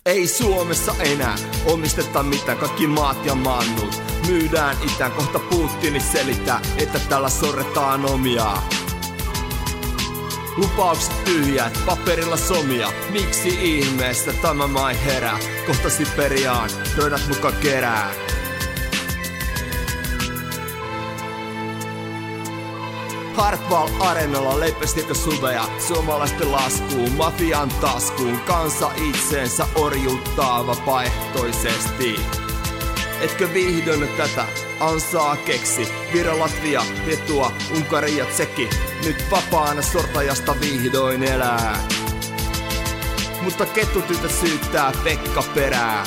Ei Suomessa enää omisteta mitään, kaikki maat ja mannut myydään itään, kohta Putin selittää, että tällä sorretaan omia. Lupaukset tyhjät, paperilla somia, miksi ihmeessä tämä maa herää? Kohta Siperiaan, droidat muka kerää. Hartwall Areenalla leipästikö suveja, suomalaisten laskuun, mafian taskuun, kansa itseensä orjuuttaa vapaaehtoisesti. Etkö vihdoin tätä ansaa keksi? Viro, Latvia, Lietua, Unkari ja Tsekki nyt vapaana sortajasta vihdoin elää. Mutta kettutytö syyttää Pekka perää.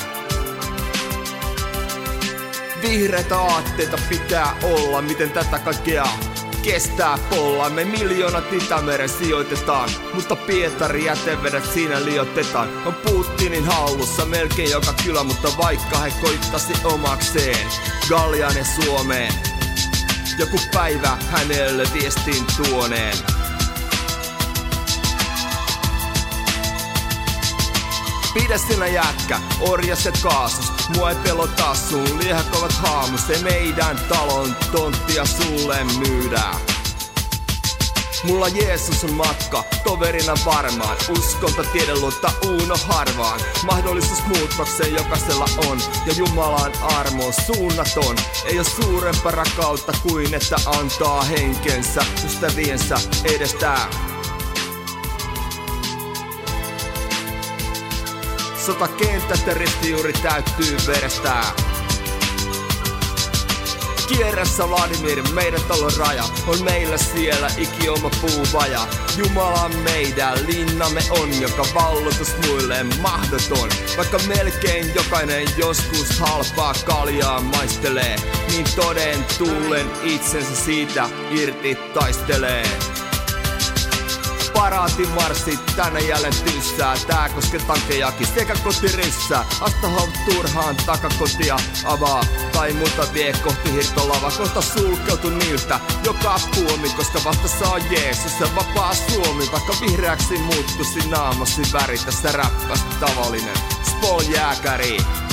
Vihreitä aatteita pitää olla, miten tätä kaikkea kestää polla. Me miljoonat Itämeren sijoitetaan, mutta Pietari jätevedet siinä liotetaan. On Putinin hallussa melkein joka kylä, mutta vaikka he koittasi omakseen Gallianen Suomeen, joku päivä hänelle viestin tuoneen. Pidä sinä jätkä, orjaset kaasus, mua ei pelota sun liehakovat haamus, se meidän talon tonttia sulle myydään. Mulla Jeesus on matka, toverina varmaan, uskonta tiedeluotta Uno harvaan. Mahdollisuus muutokseen jokaisella on, ja Jumalan armo on suunnaton. Ei oo suurempaa rakkautta kuin että antaa henkensä ystäviensä edestään. Sotakenttä terroristijuuri täyttyy verestää. Kierrässä Vladimir, meidän talon raja on meillä siellä ikioma puuvaja. Jumala meidän linnamme on, joka valloitus muille mahdoton. Vaikka melkein jokainen joskus halpaa kaljaa maistelee, niin toden tullen itsensä siitä irti taistelee. Paraatimarssit tänne jälleen tyssää, tää koske tankkejakin sekä kotiryssää. Astahan turhaan takakotia avaa, tai muuta vie kohti hirtolava. Kohta sulkeutu niiltä joka puomi, koska vastassa on Jeesus ja vapaa Suomi. Vaikka vihreäksi muuttuisi naamasi väri, tässä räppästä tavallinen Spoiljääkäri.